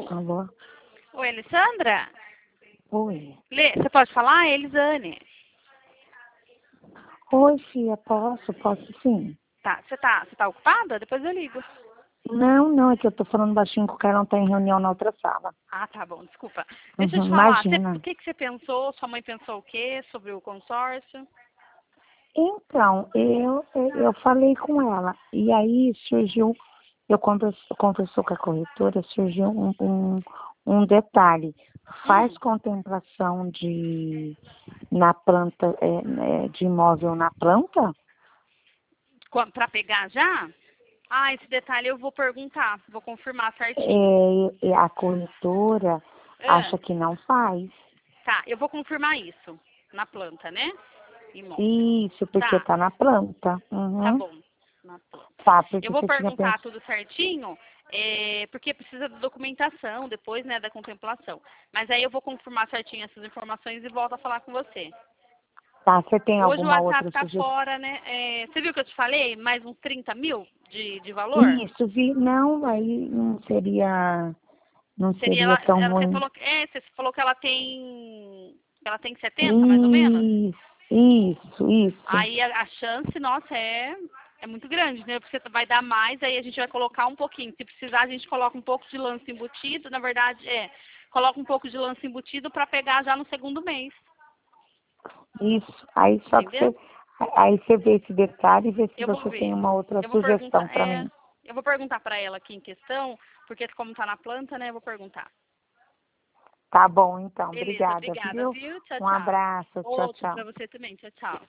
Alô? Oi, Alessandra? Oi. Lê, você pode falar? É Elisane. Oi, filha, posso sim. Tá, você tá ocupada? Depois eu ligo. Não, é que eu tô falando baixinho que o cara não tá em reunião na outra sala. Ah, tá bom, desculpa. Deixa eu te falar, Imagina. o que você pensou? Sua mãe pensou o quê sobre o consórcio? Então, eu falei com ela, e aí surgiu, conversou com a corretora, surgiu um detalhe. Faz Hum, contemplação na planta, de imóvel na planta? pra pegar já? Ah, esse detalhe eu vou perguntar, vou confirmar certinho. A corretora Ah, acha que não faz. tá, eu vou confirmar isso. Na planta, né? Imóvel. Isso, porque Tá, tá na planta. tá Uhum. bom. Na planta. Tá, Eu porque vou você tinha perguntar pensado. tudo certinho, porque precisa da documentação depois, né, da contemplação. Mas aí eu vou confirmar certinho essas informações e volto a falar com você. Tá, você tem Hoje o alguma WhatsApp outra tá sugestão? fora, né? Você viu que eu te falei? Mais uns 30 mil de valor? Isso, vi. Não, aí não Seria seria tão ruim. você falou que ela tem 70, mais ou menos? Isso. Aí a chance, nossa, é muito grande, né? Porque vai dar mais, aí a gente vai colocar um pouquinho. Se precisar, a gente coloca um pouco de lance embutido. Na verdade, coloca um pouco de lance embutido para pegar já no segundo mês. Isso. Aí só que Entendeu? aí você vê esse detalhe e vê se Eu vou você tem ver. uma outra Eu vou perguntar, sugestão para mim. eu vou perguntar para ela aqui em questão, porque como tá na planta, né? Eu vou perguntar. Tá bom, então. Beleza, Obrigada, obrigada, viu? viu? Tchau, Um tchau. abraço. Tchau, Outro tchau. para você também. Tchau, tchau.